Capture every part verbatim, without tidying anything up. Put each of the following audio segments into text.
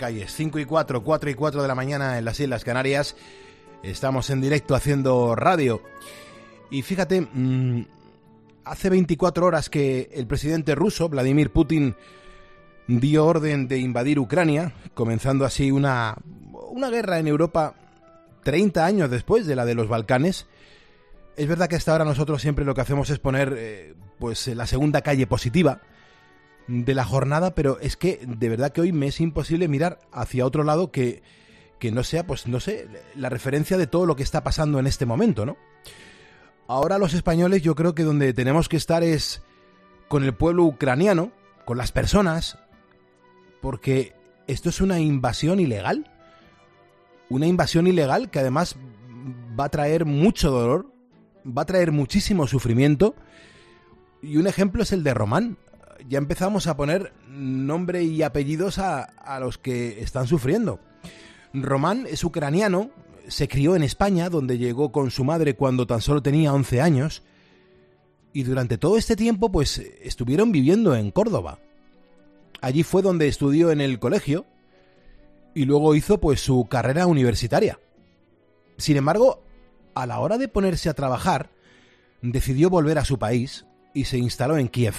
calles. cinco y cuatro, cuatro y cuatro de la mañana en las Islas Canarias. Estamos en directo haciendo radio. Y fíjate, mmm, hace veinticuatro horas que el presidente ruso, Vladimir Putin, dio orden de invadir Ucrania, comenzando así una, una guerra en Europa treinta años después de la de los Balcanes. Es verdad que hasta ahora nosotros siempre lo que hacemos es poner eh, pues la segunda calle positiva de la jornada, pero es que de verdad que hoy me es imposible mirar hacia otro lado que, que no sea, pues no sé, la referencia de todo lo que está pasando en este momento, ¿no? Ahora los españoles, yo creo que donde tenemos que estar es con el pueblo ucraniano, con las personas, porque esto es una invasión ilegal, una invasión ilegal que además va a traer mucho dolor, va a traer muchísimo sufrimiento, y un ejemplo es el de Román. Ya empezamos a poner nombre y apellidos a, a los que están sufriendo. Román es ucraniano, se crió en España, donde llegó con su madre cuando tan solo tenía once años, y durante todo este tiempo pues estuvieron viviendo en Córdoba. Allí fue donde estudió en el colegio y luego hizo pues su carrera universitaria. Sin embargo, a la hora de ponerse a trabajar, decidió volver a su país y se instaló en Kiev.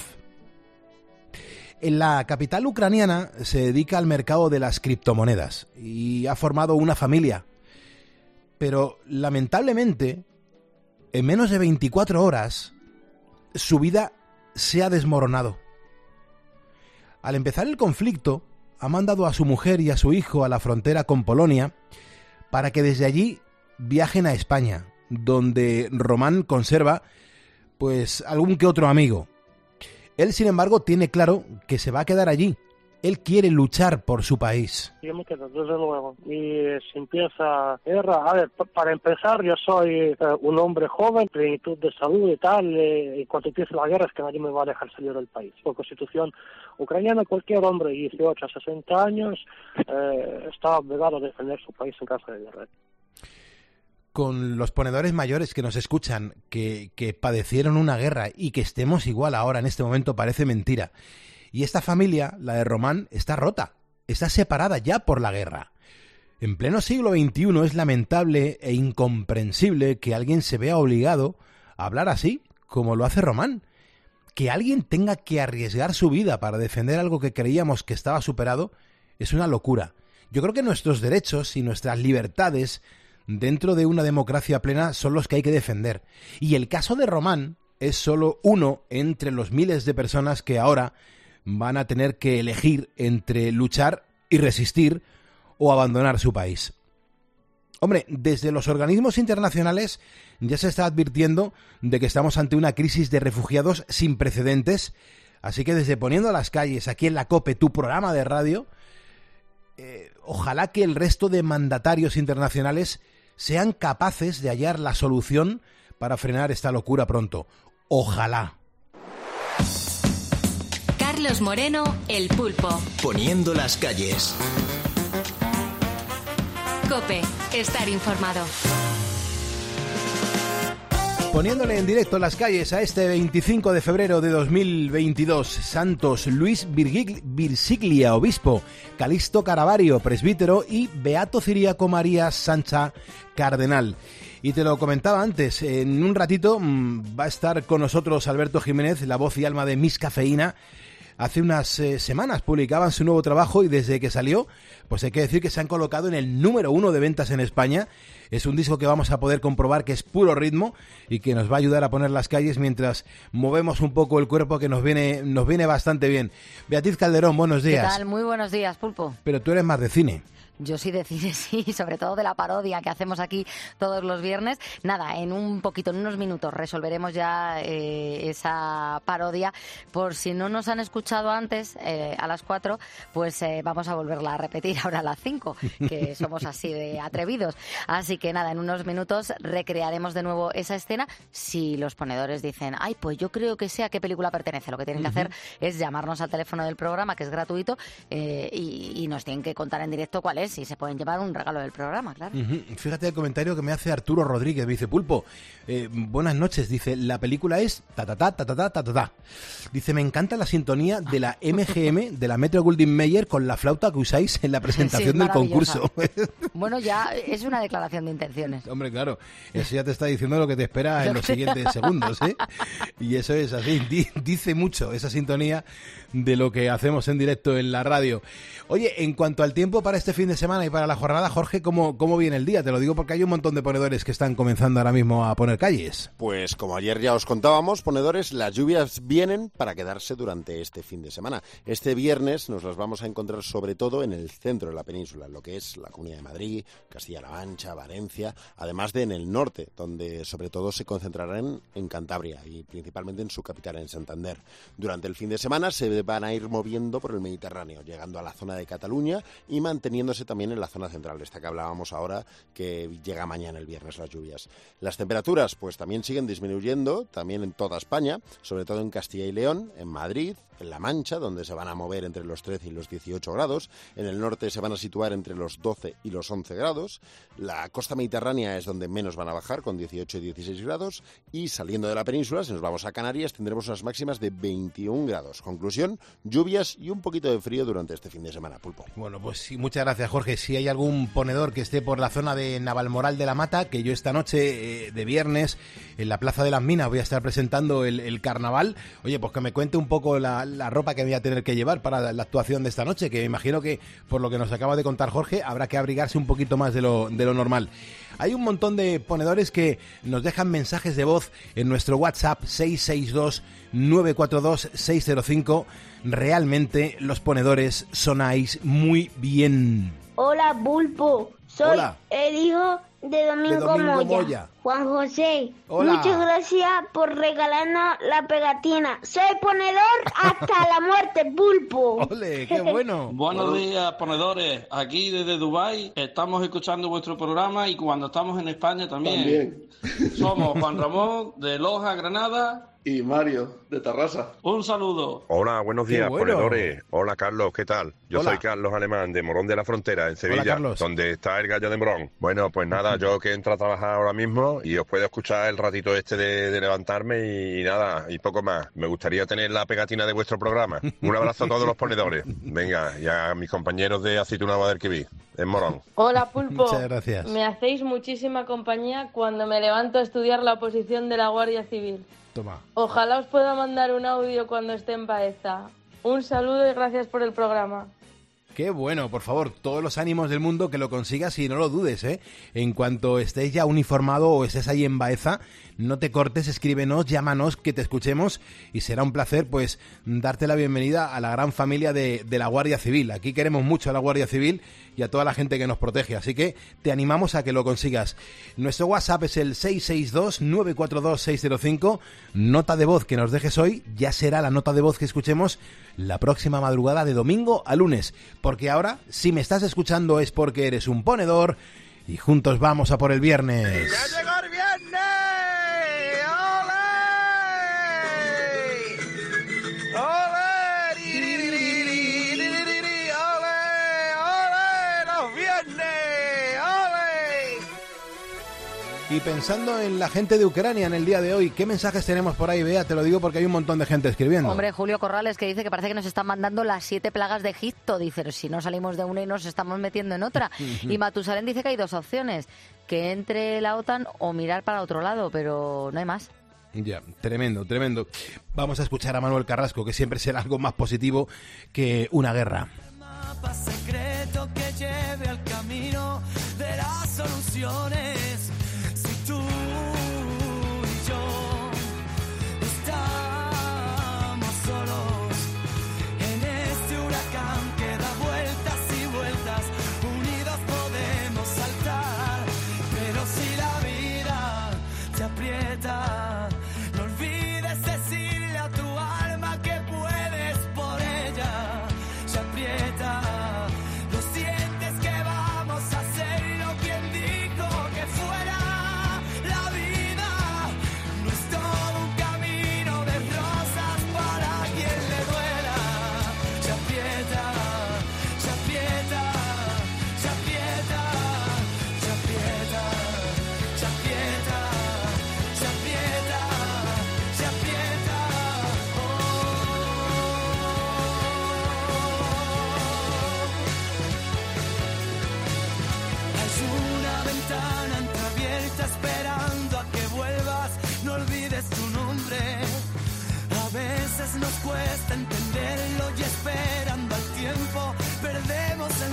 En la capital ucraniana se dedica al mercado de las criptomonedas y ha formado una familia. Pero lamentablemente, en menos de veinticuatro horas, su vida se ha desmoronado. Al empezar el conflicto, ha mandado a su mujer y a su hijo a la frontera con Polonia para que desde allí viajen a España, donde Román conserva pues algún que otro amigo. Él, sin embargo, tiene claro que se va a quedar allí. Él quiere luchar por su país. Yo me quedo, desde luego. Y si empieza guerra, a ver, para empezar, yo soy uh, un hombre joven, plenitud de salud y tal, eh, y cuando empiece la guerra es que nadie me va a dejar salir del país. Por constitución ucraniana, cualquier hombre de dieciocho a sesenta años eh, está obligado a defender su país en caso de guerra. Con los ponedores mayores que nos escuchan, que, que padecieron una guerra y que estemos igual ahora en este momento parece mentira. Y esta familia, la de Román, está rota, está separada ya por la guerra. En pleno siglo veintiuno es lamentable e incomprensible que alguien se vea obligado a hablar así, como lo hace Román. Que alguien tenga que arriesgar su vida para defender algo que creíamos que estaba superado es una locura. Yo creo que nuestros derechos y nuestras libertades dentro de una democracia plena son los que hay que defender. Y el caso de Román es solo uno entre los miles de personas que ahora van a tener que elegir entre luchar y resistir o abandonar su país. Hombre, desde los organismos internacionales ya se está advirtiendo de que estamos ante una crisis de refugiados sin precedentes, así que desde Poniendo las Calles, aquí en la COPE, tu programa de radio, eh, ojalá que el resto de mandatarios internacionales sean capaces de hallar la solución para frenar esta locura pronto. Ojalá. Carlos Moreno, El Pulpo. Poniendo las calles. COPE, estar informado. Poniéndole en directo las calles a este veinticinco de febrero de dos mil veintidós, santos Luis Virsiglia, obispo, Calixto Caravario, presbítero, y Beato Ciriaco María Sancha, cardenal. Y te lo comentaba antes, en un ratito mmm, va a estar con nosotros Alberto Jiménez, la voz y alma de Miss Cafeína. Hace unas eh, semanas publicaban su nuevo trabajo y desde que salió, pues hay que decir que se han colocado en el número uno de ventas en España. Es un disco que vamos a poder comprobar que es puro ritmo y que nos va a ayudar a poner las calles mientras movemos un poco el cuerpo, que nos viene, nos viene bastante bien. Beatriz Calderón, buenos días. ¿Qué tal? Muy buenos días, Pulpo. Pero tú eres más de cine. Yo sí de cine, sí, sobre todo de la parodia que hacemos aquí todos los viernes. Nada, en un poquito, en unos minutos, resolveremos ya eh, esa parodia. Por si no nos han escuchado antes, eh, a las cuatro, pues eh, vamos a volverla a repetir ahora a las cinco, que somos así de atrevidos. Así que que nada, en unos minutos recrearemos de nuevo esa escena. Si los ponedores dicen, ay, pues yo creo que sé a qué película pertenece, lo que tienen que uh-huh. hacer es llamarnos al teléfono del programa, que es gratuito, eh, y, y nos tienen que contar en directo cuál es, y se pueden llevar un regalo del programa, claro. Uh-huh. Fíjate el comentario que me hace Arturo Rodríguez, dice, Pulpo, eh, buenas noches, dice, la película es ta ta ta ta ta ta ta ta ta. Dice, me encanta la sintonía de la M G M, de la Metro Goldwyn Mayer, con la flauta que usáis en la presentación sí, del concurso. Bueno, ya es una declaración de intenciones. Hombre, claro, eso ya te está diciendo lo que te espera en los siguientes segundos, ¿eh? Y eso es así, dice mucho esa sintonía de lo que hacemos en directo en la radio. Oye, en cuanto al tiempo para este fin de semana y para la jornada, Jorge, ¿cómo, cómo viene el día? Te lo digo porque hay un montón de ponedores que están comenzando ahora mismo a poner calles. Pues como ayer ya os contábamos, ponedores, las lluvias vienen para quedarse durante este fin de semana. Este viernes nos las vamos a encontrar sobre todo en el centro de la península, lo que es la Comunidad de Madrid, Castilla-La Mancha, Valencia, además de en el norte, donde sobre todo se concentrarán en Cantabria y principalmente en su capital, en Santander. Durante el fin de semana se van a ir moviendo por el Mediterráneo, llegando a la zona de Cataluña y manteniéndose también en la zona central, esta que hablábamos ahora, que llega mañana el viernes las lluvias. Las temperaturas pues también siguen disminuyendo, también en toda España, sobre todo en Castilla y León, en Madrid, en La Mancha, donde se van a mover entre los trece y los dieciocho grados, en el norte se van a situar entre los doce y los once grados, la costa mediterránea es donde menos van a bajar, con dieciocho y dieciséis grados, y saliendo de la península, si nos vamos a Canarias, tendremos unas máximas de veintiún grados. Conclusión, lluvias y un poquito de frío durante este fin de semana, Pulpo. Bueno, pues sí, muchas gracias, Jorge. Si hay algún ponedor que esté por la zona de Navalmoral de la Mata, que yo esta noche eh, de viernes en la Plaza de las Minas voy a estar presentando el, el carnaval, oye, pues que me cuente un poco la, la ropa que voy a tener que llevar para la actuación de esta noche, que imagino que por lo que nos acaba de contar Jorge habrá que abrigarse un poquito más de lo, de lo normal. Hay un montón de ponedores que nos dejan mensajes de voz en nuestro WhatsApp seis seis dos nueve cuatro dos seis cero cinco. Realmente los ponedores sonáis muy bien. Hola, Pulpo. Soy Hola. el hijo de Domingo, de Domingo Moya. Moya. Juan José. Hola. Muchas gracias por regalarnos la pegatina. Soy ponedor hasta la muerte, Pulpo. ¡Ole, qué bueno! Buenos días, ponedores. Aquí desde Dubái estamos escuchando vuestro programa y cuando estamos en España también. también. Somos Juan Ramón de Loja, Granada. Y Mario, de Tarrasa. Un saludo. Hola, buenos días, bueno. ponedores. Hola, Carlos, ¿qué tal? Yo Hola. soy Carlos Alemán, de Morón de la Frontera, en Sevilla, Hola, donde está el gallo de Morón. Bueno, pues nada, yo que entro a trabajar ahora mismo y os puedo escuchar el ratito este de, de levantarme y, y nada, y poco más. Me gustaría tener la pegatina de vuestro programa. Un abrazo a todos los ponedores. Venga, y a mis compañeros de Aceituna Guadalquivir, en Morón. Hola, Pulpo. Muchas gracias. Me hacéis muchísima compañía cuando me levanto a estudiar la oposición de la Guardia Civil. Toma. Ojalá os pueda mandar un audio cuando esté en Baeza. Un saludo y gracias por el programa. Qué bueno, por favor, todos los ánimos del mundo que lo consigas y no lo dudes, ¿eh? En cuanto estés ya uniformado o estés ahí en Baeza, no te cortes, escríbenos, llámanos, que te escuchemos y será un placer, pues, darte la bienvenida a la gran familia de, de la Guardia Civil. Aquí queremos mucho a la Guardia Civil y a toda la gente que nos protege, así que te animamos a que lo consigas. Nuestro WhatsApp es el seis seis dos nueve cuatro dos seis cero cinco. Nota de voz que nos dejes hoy ya será la nota de voz que escuchemos la próxima madrugada de domingo a lunes, porque ahora, si me estás escuchando es porque eres un ponedor y juntos vamos a por el viernes. ¡Ya llegó el viernes! ¡Ole! ¡Ole! ¡Ole! ¡Ole! ¡Los viernes! ¡Ole! Y pensando en la gente de Ucrania en el día de hoy, ¿qué mensajes tenemos por ahí, Bea? Te lo digo porque hay un montón de gente escribiendo. Hombre, Julio Corrales, que dice que parece que nos están mandando las siete plagas de Egipto. Dice, si no salimos de una y nos estamos metiendo en otra. Y Matusalén dice que hay dos opciones, que entre la OTAN o mirar para otro lado, pero no hay más. Ya, tremendo, tremendo. Vamos a escuchar a Manuel Carrasco, que siempre será algo más positivo que una guerra. Mapa secreto que lleve al camino de las soluciones. Si tú y yo estamos solos en este huracán que da vueltas y vueltas, unidos podemos saltar. Pero si la vida te aprieta, no olvides decirle a tu alma que puedes por ella. Se aprieta los dientes, que vamos a hacerlo. ¿Quién dijo que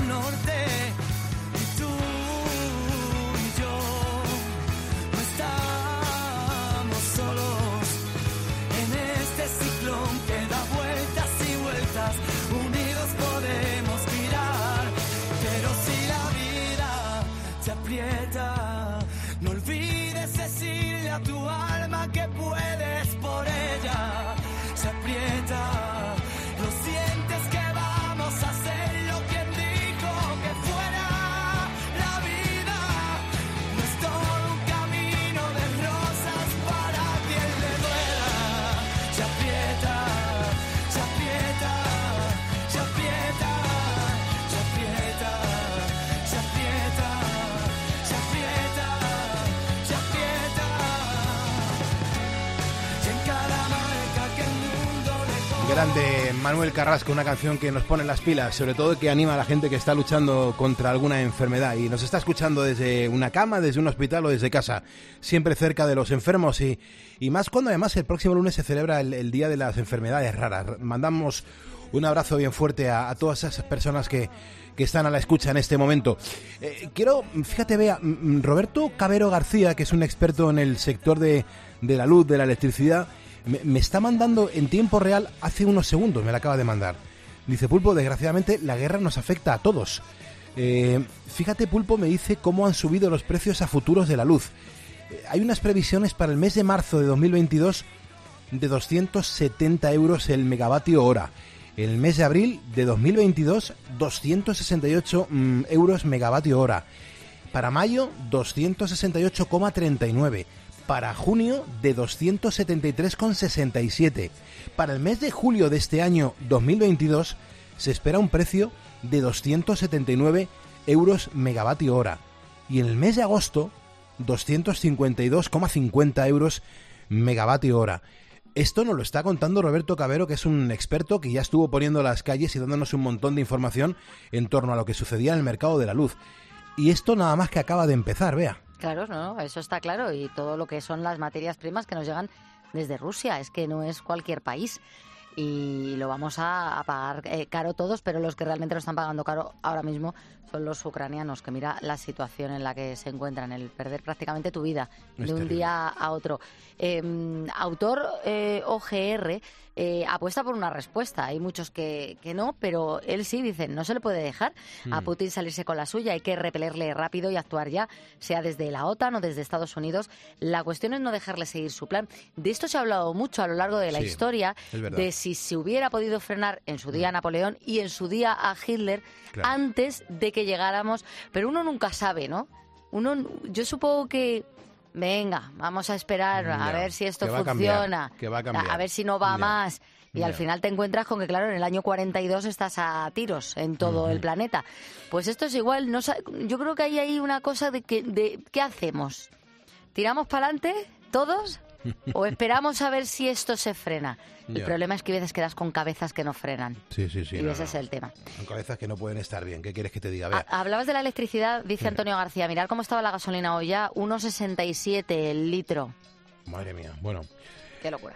norte. Y tú y yo no estamos solos en este ciclón que da vueltas y vueltas. Unidos podemos girar, pero si la vida te aprieta, no olvides decirle a tu alma que puedes por ella. Se aprieta, lo sientes que vamos a hacer lo que dijo que fuera. La vida no es todo un camino de rosas para quien le duela. Se aprieta, se aprieta, se aprieta, se aprieta, se aprieta, se aprieta, se aprieta. Y en cada marca que el mundo le pone. Grande Manuel Carrasco, una canción que nos pone las pilas, sobre todo que anima a la gente que está luchando contra alguna enfermedad y nos está escuchando desde una cama, desde un hospital o desde casa, siempre cerca de los enfermos y, y más cuando además el próximo lunes se celebra el, el Día de las Enfermedades Raras. Mandamos un abrazo bien fuerte a, a todas esas personas que, que están a la escucha en este momento. Eh, quiero, fíjate, vea, Roberto Cabero García, que es un experto en el sector de, de la luz, de la electricidad, me, me está mandando en tiempo real hace unos segundos, me la acaba de mandar. Dice, Pulpo, desgraciadamente la guerra nos afecta a todos. Eh, fíjate, Pulpo, me dice cómo han subido los precios a futuros de la luz. Eh, hay unas previsiones para el mes de marzo de dos mil veintidós de doscientos setenta euros el megavatio hora. El mes de abril de dos mil veintidós, doscientos sesenta y ocho mm, euros megavatio hora. Para mayo, doscientos sesenta y ocho coma treinta y nueve. Para junio, de doscientos setenta y tres coma sesenta y siete. Para el mes de julio de este año dos mil veintidós, se espera un precio de doscientos setenta y nueve euros megavatio hora. Y en el mes de agosto, doscientos cincuenta y dos coma cincuenta euros megavatio hora. Esto nos lo está contando Roberto Cabero, que es un experto que ya estuvo poniendo las calles y dándonos un montón de información en torno a lo que sucedía en el mercado de la luz. Y esto nada más que acaba de empezar, vea. Claro, no, eso está claro. Y todo lo que son las materias primas que nos llegan desde Rusia, es que no es cualquier país. Y lo vamos a, a pagar eh, caro todos, pero los que realmente lo están pagando caro ahora mismo son los ucranianos, que mira la situación en la que se encuentran, el perder prácticamente tu vida de es un terrible. Día a otro. Eh, autor eh, O G R eh, apuesta por una respuesta. Hay muchos que, que no, pero él sí dice, no se le puede dejar mm. a Putin salirse con la suya, hay que repelerle rápido y actuar ya, sea desde la OTAN o desde Estados Unidos. La cuestión es no dejarle seguir su plan. De esto se ha hablado mucho a lo largo de la sí, historia, de si se hubiera podido frenar en su día a Napoleón y en su día a Hitler, claro, antes de que llegáramos, pero uno nunca sabe, ¿no? Uno, yo supongo que venga, vamos a esperar ya, a ver si esto que funciona, a, que va a, cambiar. a ver si no va ya. más. Y ya. al final te encuentras con que, claro, en el año cuarenta y dos estás a tiros en todo uh-huh. el planeta. Pues esto es igual. No, yo creo que hay ahí una cosa de que de ¿qué hacemos? ¿Tiramos para adelante todos o esperamos a ver si esto se frena? El yeah. problema es que a veces quedas con cabezas que no frenan. Sí, sí, sí. Y no, ese no. es el tema. Con cabezas que no pueden estar bien. ¿Qué quieres que te diga? Vea. Hablabas de la electricidad, dice Antonio García. Mirad cómo estaba la gasolina hoy ya. uno sesenta y siete el litro. Madre mía. Bueno. Qué locura.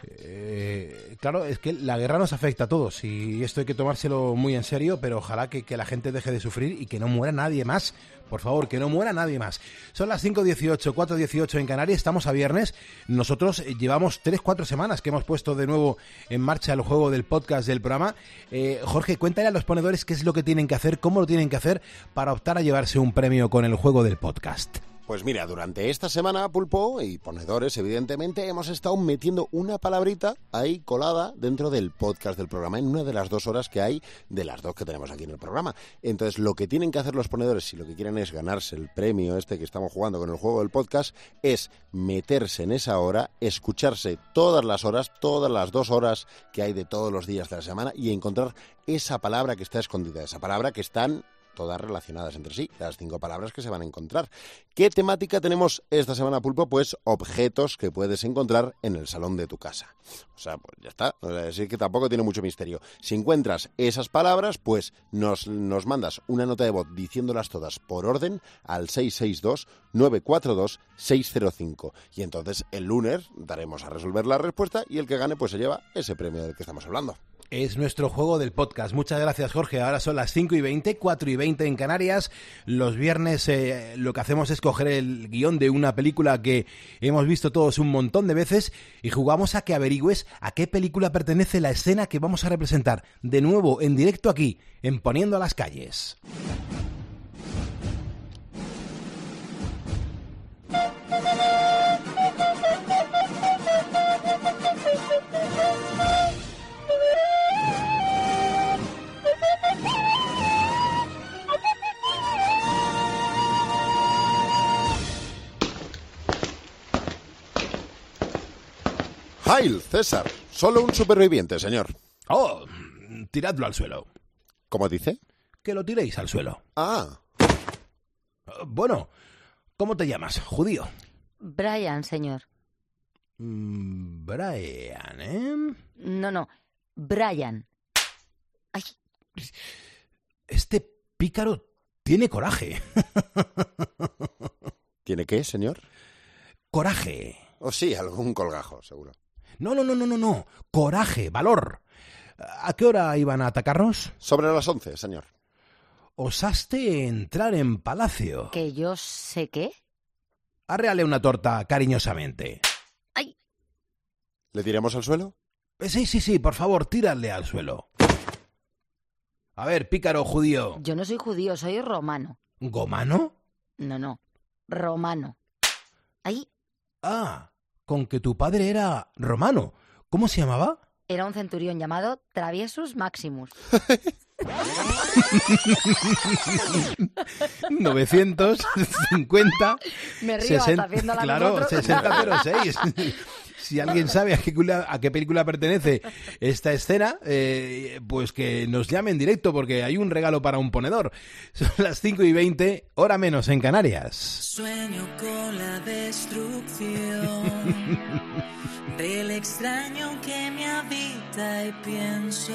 Eh, claro, es que la guerra nos afecta a todos y esto hay que tomárselo muy en serio, pero ojalá que, que la gente deje de sufrir y que no muera nadie más. Por favor, que no muera nadie más. Son las cinco dieciocho, cuatro dieciocho en Canarias, estamos a viernes. Nosotros llevamos tres, cuatro semanas que hemos puesto de nuevo en marcha el juego del podcast del programa. Eh, Jorge, cuéntale a los ponedores qué es lo que tienen que hacer, cómo lo tienen que hacer para optar a llevarse un premio con el juego del podcast. Pues mira, durante esta semana, Pulpo y ponedores, evidentemente, hemos estado metiendo una palabrita ahí colada dentro del podcast del programa, en una de las dos horas que hay de las dos que tenemos aquí en el programa. Entonces, lo que tienen que hacer los ponedores, si lo que quieren es ganarse el premio este que estamos jugando con el juego del podcast, es meterse en esa hora, escucharse todas las horas, todas las dos horas que hay de todos los días de la semana y encontrar esa palabra que está escondida, esa palabra que están todas relacionadas entre sí, las cinco palabras que se van a encontrar. ¿Qué temática tenemos esta semana, Pulpo? Pues objetos que puedes encontrar en el salón de tu casa. O sea, pues ya está. O sea, así que tampoco tiene mucho misterio. Si encuentras esas palabras, pues nos, nos mandas una nota de voz diciéndolas todas por orden al seis seis dos, nueve cuatro dos, seis cero cinco. Y entonces el lunes daremos a resolver la respuesta y el que gane pues se lleva ese premio del que estamos hablando. Es nuestro juego del podcast. Muchas gracias, Jorge. Ahora son las cinco y veinte, cuatro y veinte en Canarias. Los viernes eh, lo que hacemos es coger el guión de una película que hemos visto todos un montón de veces y jugamos a que averigües a qué película pertenece la escena que vamos a representar. De nuevo, en directo aquí, en Poniendo a las Calles. Heil, César. Solo un superviviente, señor. Oh, tiradlo al suelo. ¿Cómo dice? Que lo tiréis al suelo. Ah. Bueno, ¿cómo te llamas, judío? Brian, señor. Mm, Brian, ¿eh? No, no, Brian. Ay. Este pícaro tiene coraje. ¿Tiene qué, señor? Coraje. O oh, sí, algún colgajo, seguro. No, no, no, no, no, no. Coraje, valor. ¿A qué hora iban a atacarnos? Sobre las once, señor. Osaste entrar en palacio. ¿Que yo sé qué? Arréale una torta cariñosamente. ¡Ay! ¿Le tiramos al suelo? Sí, sí, sí, por favor, tírale al suelo. A ver, pícaro judío. Yo no soy judío, soy romano. ¿Gomano? No, no, romano. ¡Ay! Ah, con que tu padre era romano. ¿Cómo se llamaba? Era un centurión llamado Traviesus Maximus. novecientos cincuenta Me río sesenta, hasta haciendo la claro, sesenta cero seis. Si alguien sabe a qué, a qué película pertenece esta escena, eh, pues que nos llame en directo porque hay un regalo para un ponedor. Son las cinco y veinte, hora menos en Canarias. Sueño con la destrucción del extraño que me habita y pienso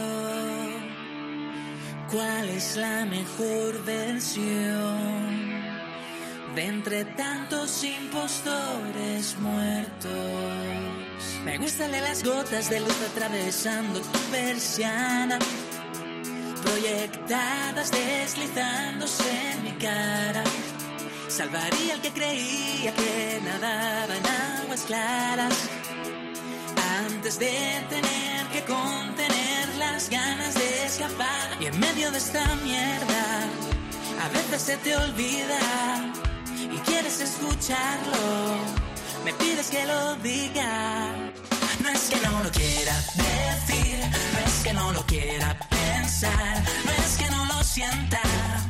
cuál es la mejor versión de entre tantos impostores muertos. Me gustan las gotas de luz atravesando tu persiana, proyectadas deslizándose en mi cara. Salvaría al que creía que nadaba en aguas claras, antes de tener que contener las ganas de escapar. Y en medio de esta mierda, a veces se te olvida y quieres escucharlo, me pides que lo diga. No es que no lo quiera decir, no es que no lo quiera pensar, no es que no lo sienta,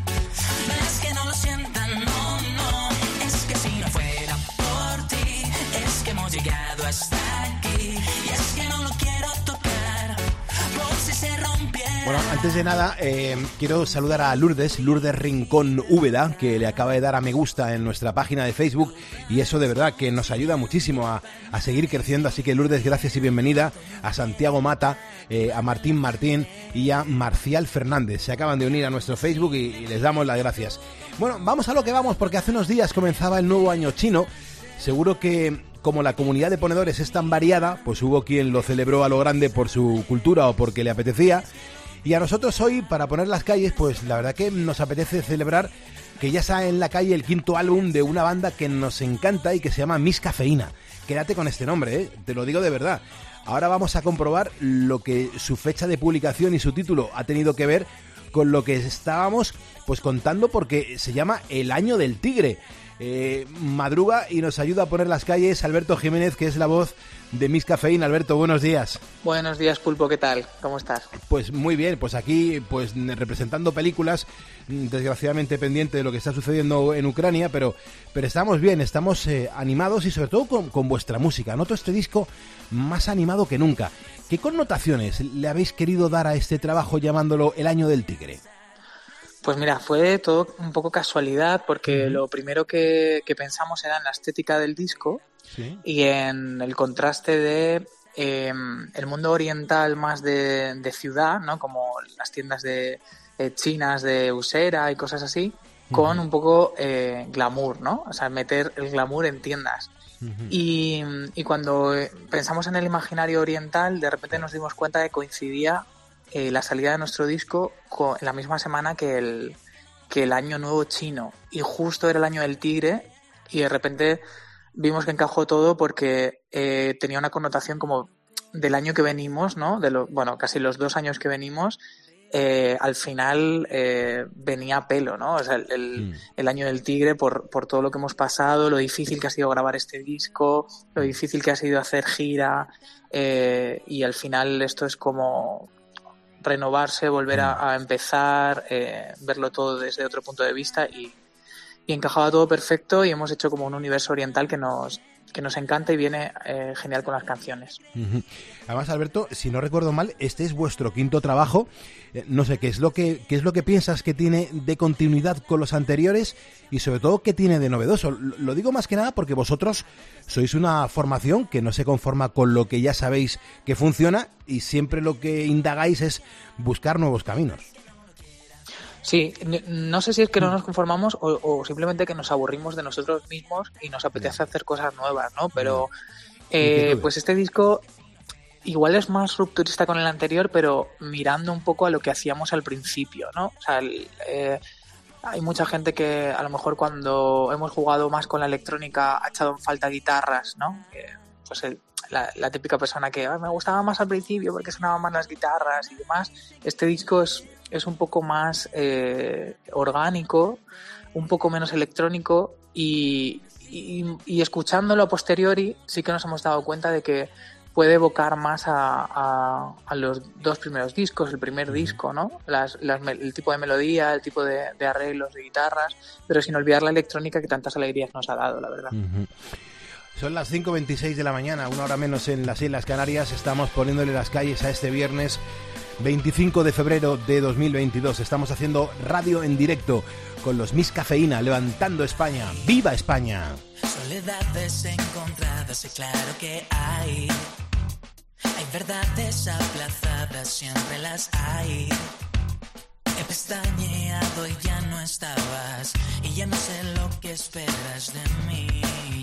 no es que no lo sienta, no, no. Es que si no fuera por ti, es que hemos llegado hasta aquí. Y es que no lo quiero tocar, por si se rompiera. Bueno, antes de nada, eh, quiero saludar a Lourdes, Lourdes Rincón Úbeda, que le acaba de dar a me gusta en nuestra página de Facebook, y eso de verdad que nos ayuda muchísimo a, a seguir creciendo, así que Lourdes, gracias y bienvenida. A Santiago Mata, eh, a Martín Martín y a Marcial Fernández, se acaban de unir a nuestro Facebook y, y les damos las gracias. Bueno, vamos a lo que vamos, porque hace unos días comenzaba el nuevo año chino. Seguro que como la comunidad de ponedores es tan variada, pues hubo quien lo celebró a lo grande por su cultura o porque le apetecía. Y a nosotros hoy, para poner las calles, pues la verdad que nos apetece celebrar que ya está en la calle el quinto álbum de una banda que nos encanta y que se llama Miss Cafeína. Quédate con este nombre, ¿eh? Te lo digo de verdad. Ahora vamos a comprobar lo que su fecha de publicación y su título ha tenido que ver con lo que estábamos pues contando, porque se llama El Año del Tigre. Eh, madruga y nos ayuda a poner las calles Alberto Jiménez, que es la voz de Miss Cafeína. Alberto, buenos días. Buenos días, Pulpo, ¿qué tal? ¿Cómo estás? Pues muy bien, pues aquí pues representando películas, desgraciadamente pendiente de lo que está sucediendo en Ucrania, pero, pero estamos bien, estamos eh, animados y sobre todo con, con vuestra música. Noto este disco más animado que nunca. ¿Qué connotaciones le habéis querido dar a este trabajo llamándolo El Año del Tigre? Pues mira, fue todo un poco casualidad, porque uh-huh. lo primero que, que pensamos era en la estética del disco, ¿sí? Y en el contraste de eh, el mundo oriental más de, de ciudad, ¿no? Como las tiendas de eh, chinas de Usera y cosas así, uh-huh. con un poco eh, glamour, ¿no? O sea, meter el glamour en tiendas. Uh-huh. Y, y cuando pensamos en el imaginario oriental, de repente nos dimos cuenta que coincidía eh, la salida de nuestro disco con, en la misma semana que el, que el Año Nuevo Chino. Y justo era el Año del Tigre y de repente vimos que encajó todo porque eh, tenía una connotación como del año que venimos, ¿no? De lo, bueno, casi los dos años que venimos. Eh, al final eh, venía a pelo, ¿no? O sea, el, el, mm. el Año del Tigre por, por todo lo que hemos pasado, lo difícil que ha sido grabar este disco, lo difícil que ha sido hacer gira, eh, y al final esto es como renovarse, volver a, a empezar, eh, verlo todo desde otro punto de vista y, y encajaba todo perfecto y hemos hecho como un universo oriental que nos que nos encanta y viene eh, genial con las canciones. Uh-huh. Además, Alberto, si no recuerdo mal, este es vuestro quinto trabajo. Eh, no sé, ¿qué es lo que qué es lo que piensas que tiene de continuidad con los anteriores y sobre todo qué tiene de novedoso? Lo, lo digo más que nada porque vosotros sois una formación que no se conforma con lo que ya sabéis que funciona y siempre lo que indagáis es buscar nuevos caminos. Sí, no sé si es que no nos conformamos o, o simplemente que nos aburrimos de nosotros mismos y nos apetece hacer cosas nuevas, ¿no? Pero eh, pues este disco igual es más rupturista con el anterior, pero mirando un poco a lo que hacíamos al principio, ¿no? O sea, el, eh, hay mucha gente que a lo mejor cuando hemos jugado más con la electrónica ha echado en falta guitarras, ¿no? Eh, pues el, la, la típica persona que me gustaba más al principio porque sonaban más las guitarras y demás. Este disco es es un poco más eh, orgánico, un poco menos electrónico y, y, y escuchándolo a posteriori sí que nos hemos dado cuenta de que puede evocar más a, a, a los dos primeros discos, el primer disco, ¿no? Las, las, el tipo de melodía, el tipo de, de arreglos de guitarras, pero sin olvidar la electrónica que tantas alegrías nos ha dado, la verdad. Uh-huh. Son las cinco veintiséis de la mañana, una hora menos en las Islas Canarias. Estamos poniéndole las calles a este viernes veinticinco de febrero de dos mil veintidós. Estamos haciendo radio en directo con los Miss Cafeína, levantando España. ¡Viva España! Soledades encontradas y claro que hay. Hay verdades aplazadas, siempre las hay. He pestañeado y ya no estabas y ya no sé lo que esperas de mí.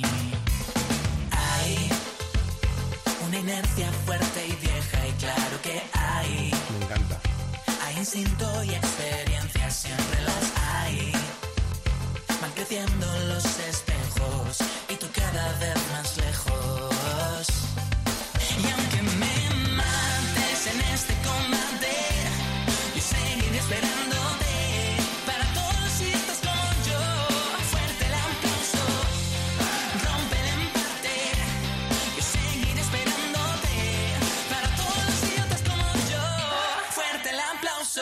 Hay una inercia fuerte y vieja y claro que hay. Me encanta. Hay instinto y experiencia, siempre las hay. Van creciendo los espejos y tú cada vez más lejos. Y aunque me mates en este combate, yo seguiré esperándote. Para todos si estás como yo, fuerte el aplauso, rompe el empate. Yo seguiré esperándote. Para todos si estás como yo, fuerte el aplauso.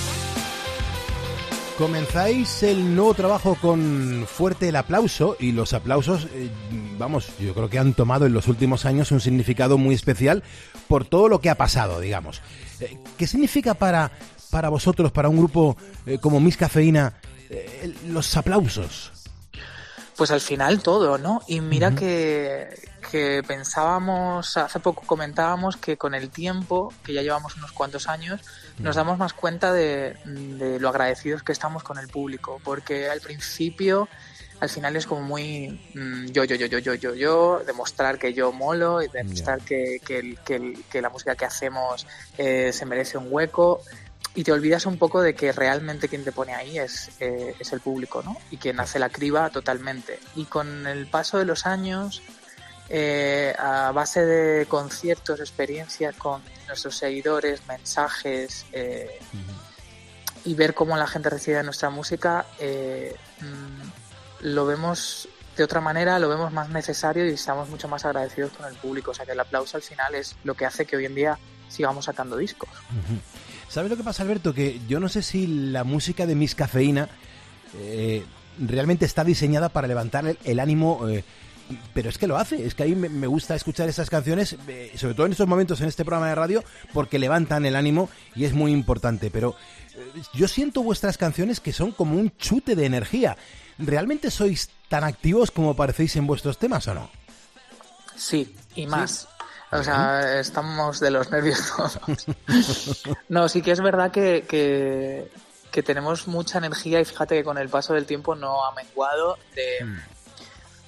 Comenzáis el nuevo trabajo con fuerte el aplauso y los aplausos, eh, vamos, yo creo que han tomado en los últimos años un significado muy especial por todo lo que ha pasado, digamos. Eh, ¿Qué significa para, para vosotros, para un grupo eh, como Miss Cafeína, eh, los aplausos? Pues al final todo, ¿no? Y mira uh-huh. que, que pensábamos, hace poco comentábamos que con el tiempo, que ya llevamos unos cuantos años, uh-huh. nos damos más cuenta de, de lo agradecidos que estamos con el público, porque al principio, al final es como muy mmm, yo, yo, yo, yo, yo, yo, yo, demostrar que yo molo y demostrar yeah. que, que, el, que, el, que la música que hacemos eh, se merece un hueco. Y te olvidas un poco de que realmente quien te pone ahí es, eh, es el público, ¿no? Y quien hace la criba totalmente. Y con el paso de los años, eh, a base de conciertos, experiencias con nuestros seguidores, mensajes, eh, uh-huh. y ver cómo la gente recibe nuestra música, eh, mmm, lo vemos de otra manera, lo vemos más necesario y estamos mucho más agradecidos con el público. O sea que el aplauso al final es lo que hace que hoy en día sigamos sacando discos. Uh-huh. ¿Sabes lo que pasa, Alberto? Que yo no sé si la música de Miss Cafeína eh, realmente está diseñada para levantar el, el ánimo, eh, pero es que lo hace. Es que a mí me, me gusta escuchar esas canciones, eh, sobre todo en estos momentos en este programa de radio, porque levantan el ánimo y es muy importante. Pero eh, yo siento vuestras canciones que son como un chute de energía. ¿Realmente sois tan activos como parecéis en vuestros temas o no? Sí, y más. ¿Sí? O sea, estamos de los nervios todos. No, sí que es verdad que, que, que tenemos mucha energía y fíjate que con el paso del tiempo no ha menguado. De,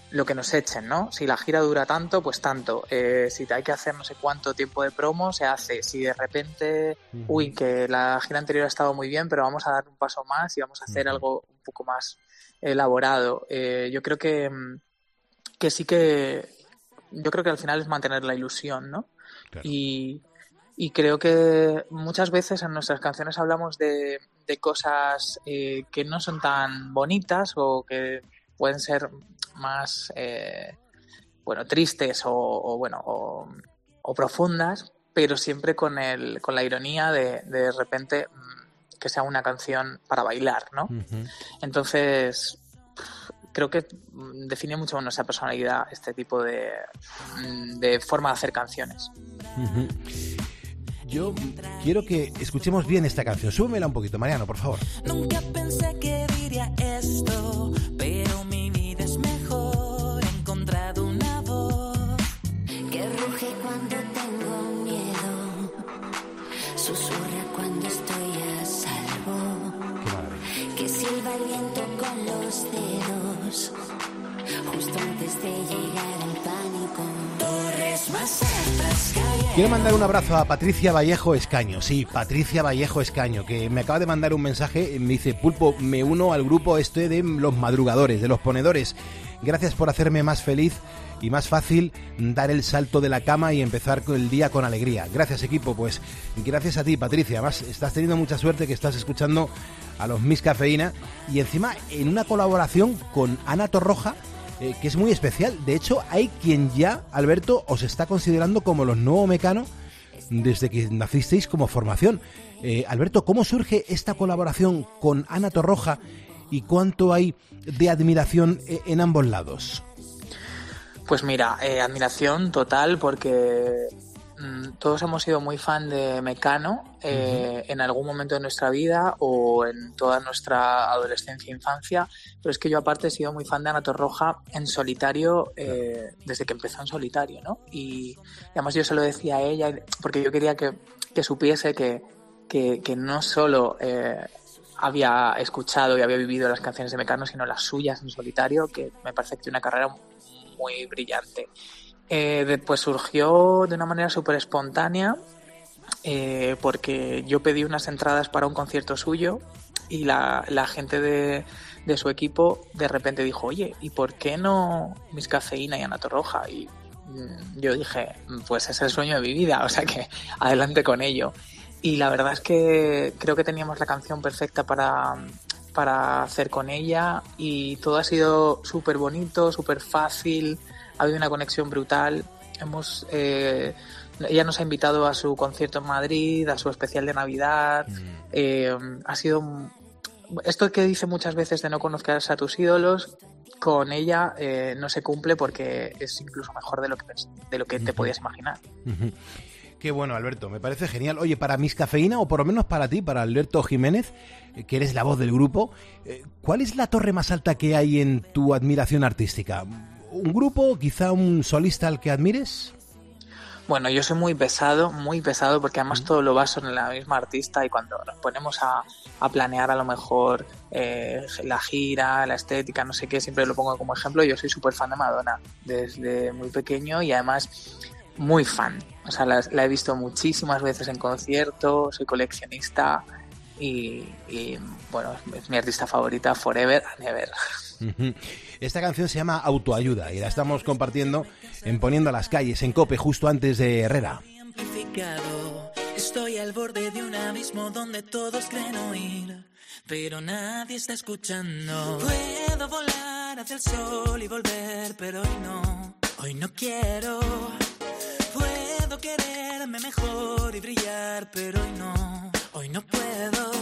lo que nos echen, ¿no? Si la gira dura tanto, pues tanto. Eh, si hay que hacer no sé cuánto tiempo de promo, se hace. Si de repente, uh-huh. uy, que la gira anterior ha estado muy bien, pero vamos a dar un paso más y vamos a hacer uh-huh. algo un poco más elaborado. Eh, yo creo que, que sí que... Yo creo que al final es mantener la ilusión, ¿no? Claro. Y, y creo que muchas veces en nuestras canciones hablamos de, de cosas eh, que no son tan bonitas o que pueden ser más eh, bueno tristes o, o bueno o, o profundas, pero siempre con el con la ironía de de repente que sea una canción para bailar, ¿no? Uh-huh. Entonces creo que define mucho nuestra personalidad este tipo de de forma de hacer canciones. Uh-huh. Yo quiero que escuchemos bien esta canción. Súbemela un poquito, Mariano, por favor. Nunca pensé que diría esto, pero mi vida es mejor. He encontrado una voz que ruge cuando tengo miedo, susurra cuando estoy a salvo, que silba el viento con los dedos, justo antes de llegar al pánico. Torres más altas, calles. Quiero mandar un abrazo a Patricia Vallejo Escaño. Sí, Patricia Vallejo Escaño, que me acaba de mandar un mensaje. Me dice: Pulpo, me uno al grupo este de los madrugadores, de los ponedores. Gracias por hacerme más feliz y más fácil dar el salto de la cama y empezar el día con alegría. Gracias, equipo. Pues gracias a ti, Patricia. Además, estás teniendo mucha suerte que estás escuchando a los Miss Cafeína y encima en una colaboración con Ana Torroja, Eh, que es muy especial. De hecho, hay quien ya, Alberto, os está considerando como los nuevos Mecano desde que nacisteis como formación. Eh, Alberto, ¿cómo surge esta colaboración con Ana Torroja y cuánto hay de admiración eh, en ambos lados? Pues mira, eh, admiración total porque mmm, todos hemos sido muy fan de Mecano eh, uh-huh. en algún momento de nuestra vida o en toda nuestra adolescencia e infancia, pero es que yo aparte he sido muy fan de Ana Torroja en solitario eh, desde que empezó en solitario, ¿no? Y, y además yo se lo decía a ella porque yo quería que, que supiese que, que, que no solo eh, había escuchado y había vivido las canciones de Mecano, sino las suyas en solitario, que me parece que tiene una carrera muy brillante. Eh, después surgió de una manera súper espontánea eh, porque yo pedí unas entradas para un concierto suyo y la, la gente de, de su equipo de repente dijo: oye, ¿y por qué no Miss Cafeína y Ana Torroja? Y mm, yo dije, pues es el sueño de mi vida, o sea que adelante con ello. Y la verdad es que creo que teníamos la canción perfecta para, para hacer con ella y todo ha sido súper bonito, súper fácil. Ha habido una conexión brutal. Hemos, eh, ella nos ha invitado a su concierto en Madrid, a su especial de Navidad. Mm. Eh, ha sido esto que dice muchas veces de no conocer a tus ídolos. Con ella eh, no se cumple porque es incluso mejor de lo que de lo que uh-huh. te podías imaginar. Uh-huh. Qué bueno, Alberto, me parece genial. Oye, para Miss Cafeína, o por lo menos para ti, para Alberto Jiménez, que eres la voz del grupo, ¿cuál es la torre más alta que hay en tu admiración artística? ¿Un grupo, quizá un solista al que admires? Bueno, yo soy muy pesado, muy pesado, porque además todo lo baso en la misma artista y cuando nos ponemos a, a planear a lo mejor eh, la gira, la estética, no sé qué, siempre lo pongo como ejemplo. Yo soy súper fan de Madonna desde muy pequeño y además muy fan. O sea, la, la he visto muchísimas veces en concierto, soy coleccionista y, y bueno, es mi artista favorita forever and ever. Esta canción se llama Autoayuda y la estamos compartiendo en Poniendo a las Calles, en COPE, justo antes de Herrera. Estoy al borde de un abismo donde todos creen oír, pero nadie está escuchando. Puedo volar hacia el sol y volver, pero hoy no, hoy no quiero. Puedo quererme mejor y brillar, pero hoy no, hoy no puedo.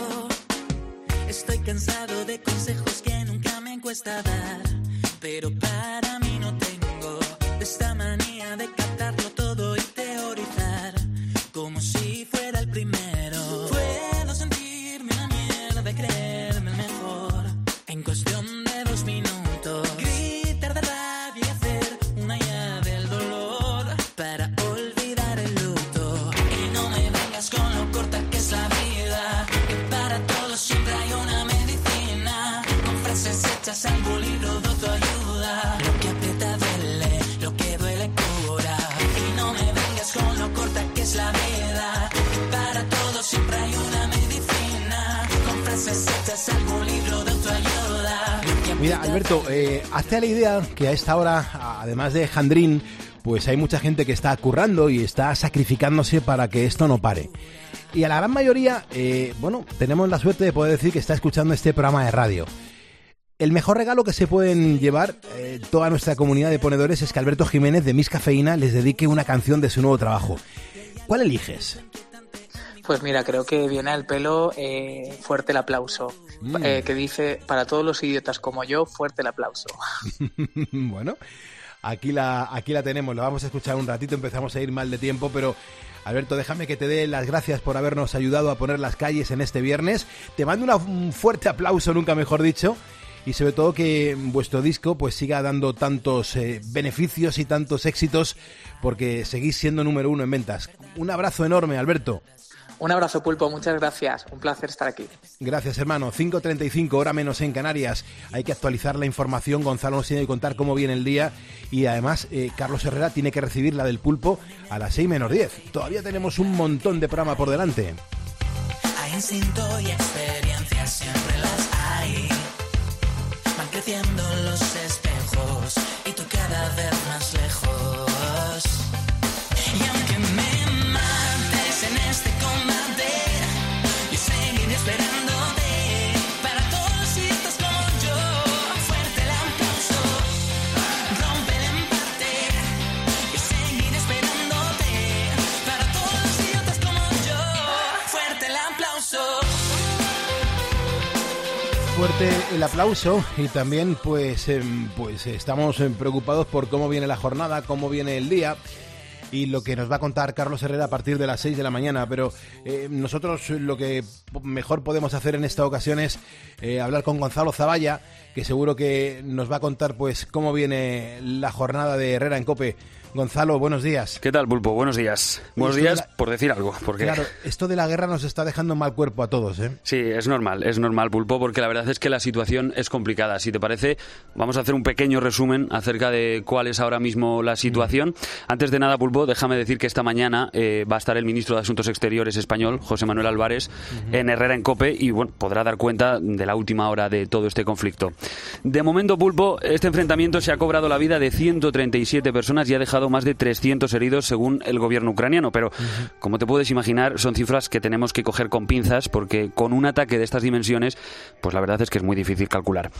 Estoy cansado de consejos que nunca me cuesta dar, pero para mí no tengo esta manía de captarlo todo y teorizar como si fuera el primero. Puedo sentirme una mierda, creerme el mejor en cuestión de dos minutos, gritar de rabia y hacer una llave del dolor para olvidar el luto. Y no me vengas con lo corta que es la vida, que para todos siempre hay una medicina, con frases hechas en un libro de autoayuda. Lo que aprieta lees algún libro de autoayuda. Mira, Alberto, eh, hazte la idea que a esta hora, además de Jandrín, pues hay mucha gente que está currando y está sacrificándose para que esto no pare. Y a la gran mayoría, eh, bueno, tenemos la suerte de poder decir que está escuchando este programa de radio. El mejor regalo que se pueden llevar eh, toda nuestra comunidad de ponedores es que Alberto Jiménez de Miss Cafeína les dedique una canción de su nuevo trabajo. ¿Cuál eliges? Pues mira, creo que viene al pelo eh, Fuerte el aplauso, mm. eh, que dice, para todos los idiotas como yo, fuerte el aplauso. Bueno, aquí la, aquí la tenemos, la vamos a escuchar un ratito, empezamos a ir mal de tiempo, pero Alberto, déjame que te dé las gracias por habernos ayudado a poner las calles en este viernes. Te mando una, un fuerte aplauso, nunca mejor dicho. Y sobre todo que vuestro disco pues siga dando tantos eh, beneficios y tantos éxitos, porque seguís siendo número uno en ventas. Un abrazo enorme, Alberto. Un abrazo, Pulpo, muchas gracias. Un placer estar aquí. Gracias, hermano. cinco treinta y cinco, hora menos en Canarias. Hay que actualizar la información. Gonzalo nos tiene que contar cómo viene el día. Y además, eh, Carlos Herrera tiene que recibir la del Pulpo a las seis menos diez. Todavía tenemos un montón de programa por delante. Hay instinto y experiencias, siempre las hay. Van creciendo los espejos y tú cada vez más lejos. Y aunque me mates en este combate, yo seguiré esperándote. Para todos los idiotas como yo, fuerte el aplauso, rompe el empate. Yo seguiré esperándote. Para todos los idiotas como yo, fuerte el aplauso. Fuerte el aplauso y también pues, eh, pues estamos eh, preocupados por cómo viene la jornada, cómo viene el día y lo que nos va a contar Carlos Herrera a partir de las seis de la mañana, pero eh, nosotros lo que mejor podemos hacer en esta ocasión es eh, hablar con Gonzalo Zavalla, que seguro que nos va a contar pues cómo viene la jornada de Herrera en COPE. Gonzalo, buenos días. ¿Qué tal, Pulpo? Buenos días. Buenos días la... por decir algo. Porque... Claro, esto de la guerra nos está dejando mal cuerpo a todos, ¿eh? Sí, es normal, es normal, Pulpo, porque la verdad es que la situación es complicada. Si te parece, vamos a hacer un pequeño resumen acerca de cuál es ahora mismo la situación. Mm. Antes de nada, Pulpo, déjame decir que esta mañana eh, va a estar el ministro de Asuntos Exteriores español, José Manuel Álvarez, mm-hmm. en Herrera en COPE y bueno, podrá dar cuenta de la última hora de todo este conflicto. De momento, Pulpo, este enfrentamiento se ha cobrado la vida de ciento treinta y siete personas y ha dejado más de trescientos heridos según el gobierno ucraniano, pero uh-huh. como te puedes imaginar son cifras que tenemos que coger con pinzas porque con un ataque de estas dimensiones pues la verdad es que es muy difícil calcular.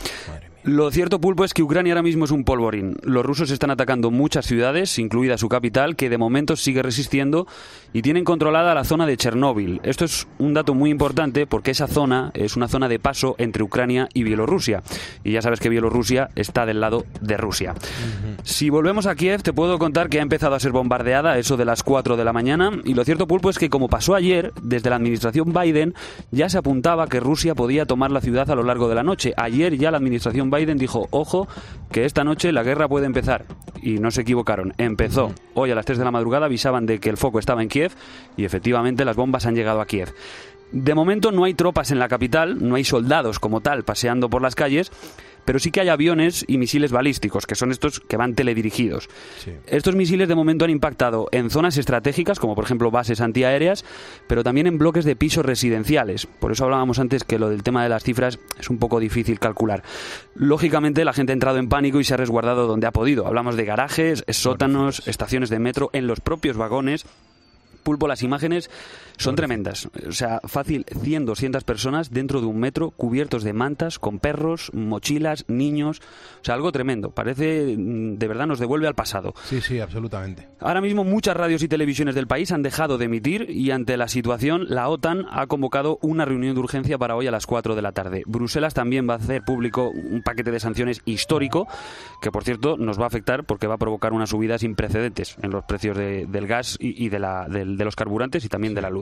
Lo cierto, Pulpo, es que Ucrania ahora mismo es un polvorín. Los rusos están atacando muchas ciudades, incluida su capital, que de momento sigue resistiendo y tienen controlada la zona de Chernóbil. Esto es un dato muy importante porque esa zona es una zona de paso entre Ucrania y Bielorrusia. Y ya sabes que Bielorrusia está del lado de Rusia. Uh-huh. Si volvemos a Kiev, te puedo contar que ha empezado a ser bombardeada a eso de las cuatro de la mañana. Y lo cierto, Pulpo, es que como pasó ayer, desde la administración Biden ya se apuntaba que Rusia podía tomar la ciudad a lo largo de la noche. Ayer ya la administración Biden dijo, ojo, que esta noche la guerra puede empezar. Y no se equivocaron, empezó. Hoy a las tres de la madrugada avisaban de que el foco estaba en Kiev y efectivamente las bombas han llegado a Kiev. De momento no hay tropas en la capital, no hay soldados como tal paseando por las calles, pero sí que hay aviones y misiles balísticos, que son estos que van teledirigidos. Sí. Estos misiles de momento han impactado en zonas estratégicas, como por ejemplo bases antiaéreas, pero también en bloques de pisos residenciales. Por eso hablábamos antes que lo del tema de las cifras es un poco difícil calcular. Lógicamente la gente ha entrado en pánico y se ha resguardado donde ha podido. Hablamos de garajes, sótanos, estaciones de metro, en los propios vagones. Pulpo, las imágenes son tremendas. O sea, fácil, cien, doscientas personas dentro de un metro, cubiertos de mantas, con perros, mochilas, niños. O sea, algo tremendo. Parece, de verdad, nos devuelve al pasado. Sí, sí, absolutamente. Ahora mismo muchas radios y televisiones del país han dejado de emitir y ante la situación la OTAN ha convocado una reunión de urgencia para hoy a las cuatro de la tarde. Bruselas también va a hacer público un paquete de sanciones histórico que, por cierto, nos va a afectar porque va a provocar una subida sin precedentes en los precios de, del gas y, y de, la, del, de los carburantes y también de la luz.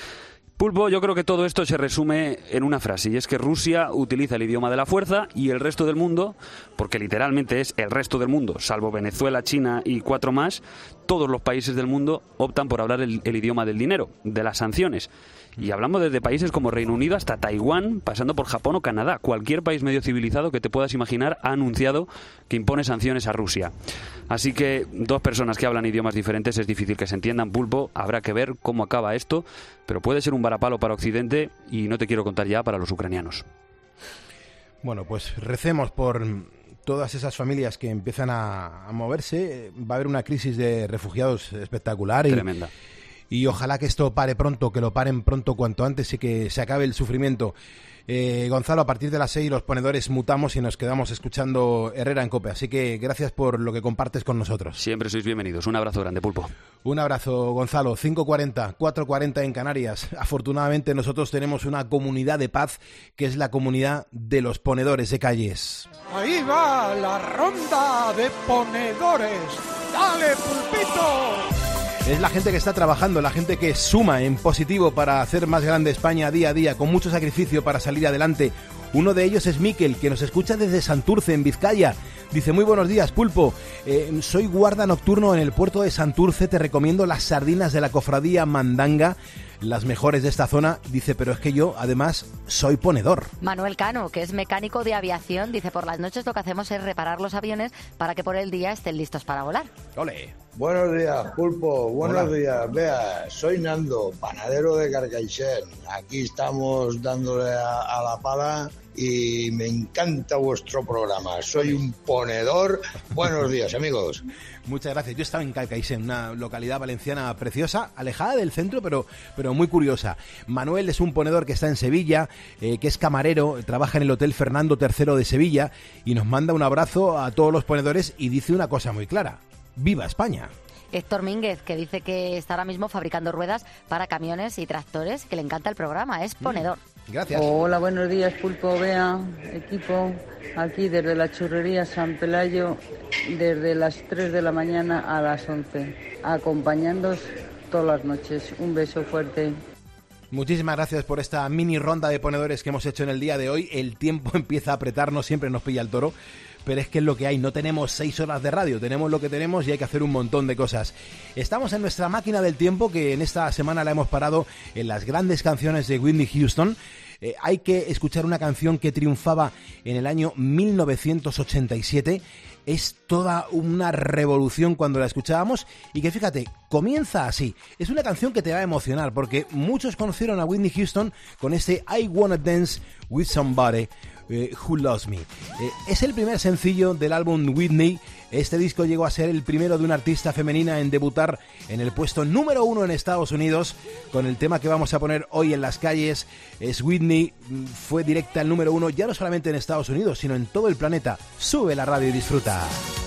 Pulpo, yo creo que todo esto se resume en una frase, y es que Rusia utiliza el idioma de la fuerza y el resto del mundo, porque literalmente es el resto del mundo, salvo Venezuela, China y cuatro más, todos los países del mundo optan por hablar el, el idioma del dinero, de las sanciones. Y hablamos desde países como Reino Unido hasta Taiwán, pasando por Japón o Canadá. Cualquier país medio civilizado que te puedas imaginar ha anunciado que impone sanciones a Rusia. Así que dos personas que hablan idiomas diferentes es difícil que se entiendan, Pulpo. Habrá que ver cómo acaba esto, pero puede ser un varapalo para Occidente y no te quiero contar ya para los ucranianos. Bueno, pues recemos por todas esas familias que empiezan a, a moverse. Va a haber una crisis de refugiados espectacular. Y, tremenda. Y ojalá que esto pare pronto, que lo paren pronto cuanto antes y que se acabe el sufrimiento. Eh, Gonzalo, a partir de las seis los ponedores mutamos y nos quedamos escuchando Herrera en COPE. Así que gracias por lo que compartes con nosotros. Siempre sois bienvenidos. Un abrazo grande, Pulpo. Un abrazo, Gonzalo. cinco cuarenta, cuatro cuarenta en Canarias. Afortunadamente nosotros tenemos una comunidad de paz, que es la comunidad de los ponedores de calles. Ahí va la ronda de ponedores. ¡Dale, Pulpito! Es la gente que está trabajando, la gente que suma en positivo para hacer más grande España día a día, con mucho sacrificio para salir adelante. Uno de ellos es Miquel, que nos escucha desde Santurce, en Vizcaya. Dice, muy buenos días, Pulpo. Eh, soy guarda nocturno en el puerto de Santurce. Te recomiendo las sardinas de la cofradía Mandanga, las mejores de esta zona. Dice, pero es que yo, además, soy ponedor. Manuel Cano, que es mecánico de aviación, dice, por las noches lo que hacemos es reparar los aviones para que por el día estén listos para volar. ¡Ole! Buenos días, Pulpo. Buenos Hola. días. Vea, soy Nando, panadero de Carcaixent. Aquí estamos dándole a, a la pala y me encanta vuestro programa. Soy un ponedor. Buenos días, amigos. Muchas gracias. Yo estaba en Carcaixent, una localidad valenciana preciosa, alejada del centro, pero, pero muy curiosa. Manuel es un ponedor que está en Sevilla, eh, que es camarero, trabaja en el Hotel Fernando tercero de Sevilla y nos manda un abrazo a todos los ponedores y dice una cosa muy clara. ¡Viva España! Héctor Mínguez, que dice que está ahora mismo fabricando ruedas para camiones y tractores, que le encanta el programa, es ponedor. Mm, gracias. Hola, buenos días, Pulpo, Bea, equipo, aquí desde la churrería San Pelayo, desde las tres de la mañana a las once, acompañándoos todas las noches. Un beso fuerte. Muchísimas gracias por esta mini ronda de ponedores que hemos hecho en el día de hoy. El tiempo empieza a apretarnos, siempre nos pilla el toro. Pero es que es lo que hay, no tenemos seis horas de radio, tenemos lo que tenemos y hay que hacer un montón de cosas. Estamos en nuestra máquina del tiempo, que en esta semana la hemos parado en las grandes canciones de Whitney Houston. Eh, hay que escuchar una canción que triunfaba en el año mil novecientos ochenta y siete. Es toda una revolución cuando la escuchábamos y que, fíjate, comienza así. Es una canción que te va a emocionar porque muchos conocieron a Whitney Houston con este I Wanna Dance With Somebody eh, Who Loves Me. Eh, es el primer sencillo del álbum Whitney. Este disco llegó a ser el primero de una artista femenina en debutar en el puesto número uno en Estados Unidos. Con el tema que vamos a poner hoy en las calles, es Whitney, fue directa al número uno ya no solamente en Estados Unidos, sino en todo el planeta. Sube la radio y disfruta.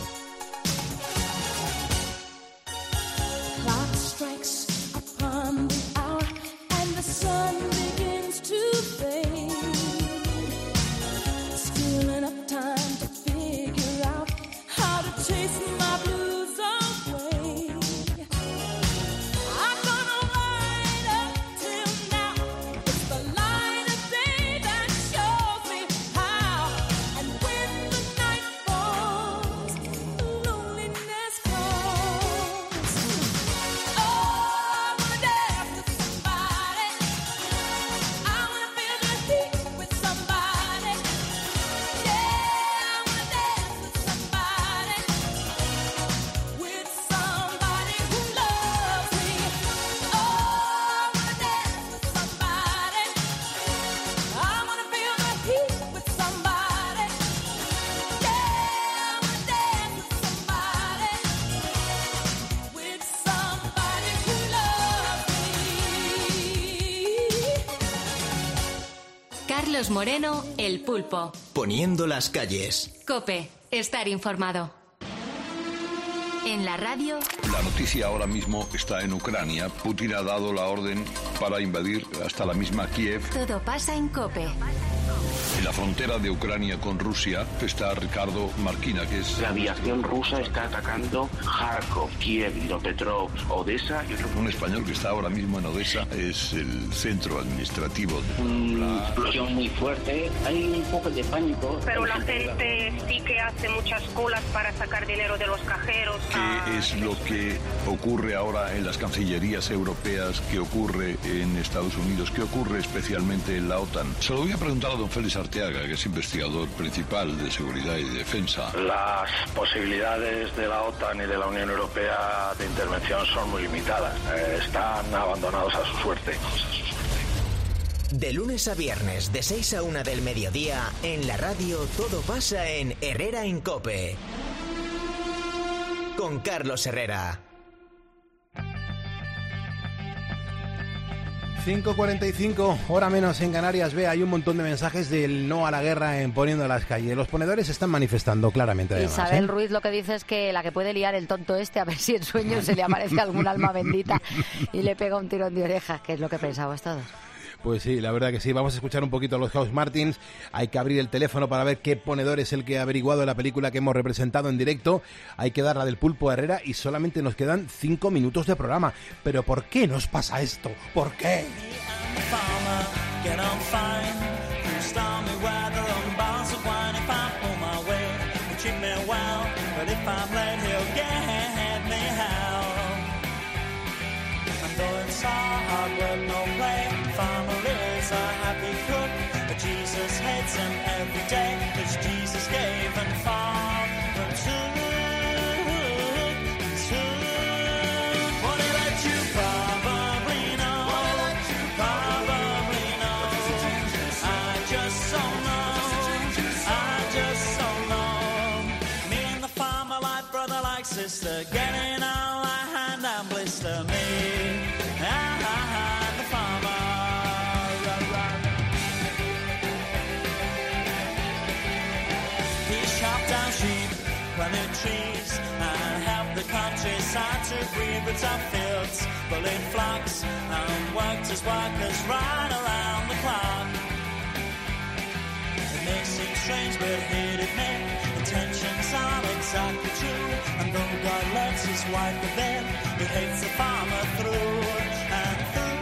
Carlos Moreno, El Pulpo. Poniendo las calles. COPE, estar informado. En la radio... La noticia ahora mismo está en Ucrania. Putin ha dado la orden para invadir hasta la misma Kiev. Todo pasa en COPE. En la frontera de Ucrania con Rusia está Ricardo Marquina, que es... La aviación rusa está atacando Kharkov, Kiev, Dnipropetrovsk, Odessa y otro... Un español que está ahora mismo en Odessa es el centro administrativo. Una explosión muy fuerte, hay un poco de pánico. Pero la gente sí que hace muchas colas para sacar dinero de los cajeros. ¿Qué es lo que ocurre ahora en las cancillerías europeas? ¿Qué ocurre en Estados Unidos? ¿Qué ocurre especialmente en la OTAN? Se lo voy a preguntar a don Félix Arteaga, que es investigador principal de seguridad y defensa. Las posibilidades de la OTAN y de la Unión Europea de intervención son muy limitadas. Eh, están abandonados a su suerte. De lunes a viernes, de seis a una del mediodía, en la radio todo pasa en Herrera en COPE. Con Carlos Herrera. cinco cuarenta y cinco, hora menos en Canarias. Ve, hay un montón de mensajes del no a la guerra en Poniendo las Calles. Los ponedores se están manifestando claramente, además. Isabel ¿eh? Ruiz lo que dice es que la que puede liar el tonto este, a ver si en sueños se le aparece algún alma bendita y le pega un tirón de orejas, que es lo que pensamos todos. Pues sí, la verdad que sí. Vamos a escuchar un poquito a los House Martins. Hay que abrir el teléfono para ver qué ponedor es el que ha averiguado la película que hemos representado en directo. Hay que dar la del Pulpo a Herrera y solamente nos quedan cinco minutos de programa. ¿Pero por qué nos pasa esto? ¿Por qué? Families are happy cook, but Jesus hates him every day, cause Jesus gave and Father took, took. What he let you probably know, probably know. I just don't know, I just don't know. Me and the farmer like brother like sister, getting all our hand and blister me. Ah, ah, ah. Planted trees and help the countryside to breathe its up fields, bullet flocks and worked as workers right around the clock. It may seem strange, but he'd admit intentions are exactly true. And though God loves his wife a bit, he hates the farmer through and